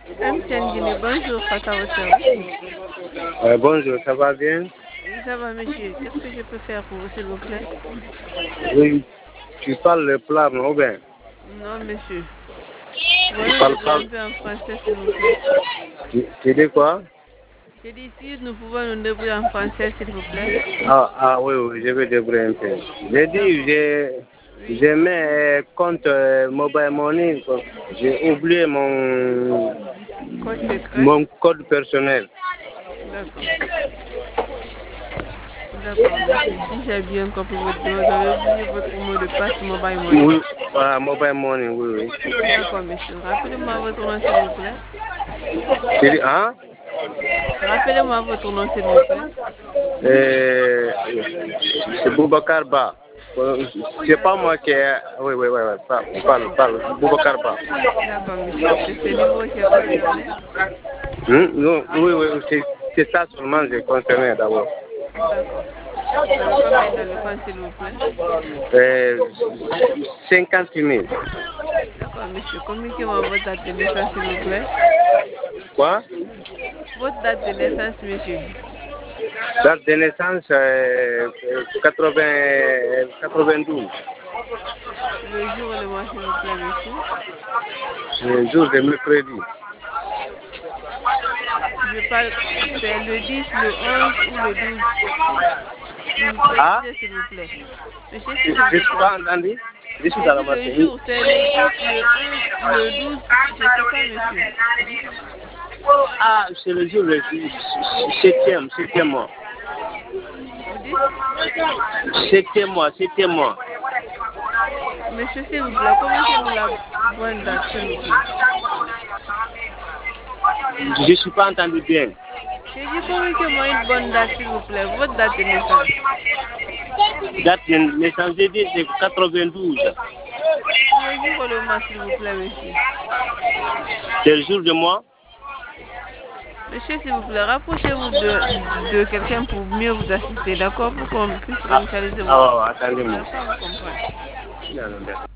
MTN Guinée, bonjour, face à votre service. Bonjour, ça va bien? Oui, ça va, monsieur. Qu'est-ce que je peux faire pour vous, s'il vous plaît? Oui, tu parles le plat, non? Bien. Non, monsieur. Vous Tu pouvez nous parles débrouiller pas. un peu en français, s'il vous plaît. Tu dis quoi? J'ai dit si nous pouvons nous débrouiller en français, s'il vous plaît. Oui, oui, je vais débrouiller un peu. J'ai dit, D'accord. Oui, j'ai mis un compte mobile money. J'ai oublié code secret. mon code personnel. D'accord. D'accord, monsieur. Si j'ai bien compris votre demande, vous avez oublié votre mot de passe mobile money. Oui, mobile money, oui, oui. D'accord, monsieur. Rappelez-moi votre nom, s'il vous plaît. Tu dis, hein? Rappelez-moi votre nom, s'il vous plaît. Euh, c'est Boubacar Ba. C'est pas moi qui ai. Oui, oui, oui, oui. Parle. Boubacar Ba. D'accord, monsieur. C'est ce numéro qui est concerné. Non, oui, oui, c'est ça seulement j'ai concerné d'abord. D'accord. Vous avez combien dans le compte, s'il vous plaît? Euh, 50 000. D'accord, monsieur. Communiquez-moi votre date de naissance, s'il vous plaît. Quoi? Votre date de naissance, monsieur. Date de naissance 92. Le jour et le mois, s'il vous plaît, monsieur. Le jour de mercredi. Je parle, c'est le 10, le 11 ou le 12. Vous Ah? précisez, s'il vous plaît. Monsieur, Je s'il vous ne suis plaît. pas entendu. Je suis J'ai à la dit le matinée. jour, c'est le 10, le 11, le 12. Je sais pas, monsieur. Ah, c'est le jour le septième mois. Vous dites? Septième mois. Monsieur, s'il vous plaît, communiquez-nous la bonne date, s'il vous plaît. Je ne suis pas entendu bien. J'ai dit communiquez-moi une bonne date, s'il vous plaît. Votre date de naissance. Date de naissance, j'ai dit c'est 92. Le jour et le mois, s'il vous plaît, monsieur. C'est le jour de mois. Monsieur, s'il vous plaît, rapprochez-vous de quelqu'un pour mieux vous assister, d'accord? Pour qu'on puisse réinitialiser votre... Attendez-moi. Je n'arrive pas à vous comprendre. Non, non, non.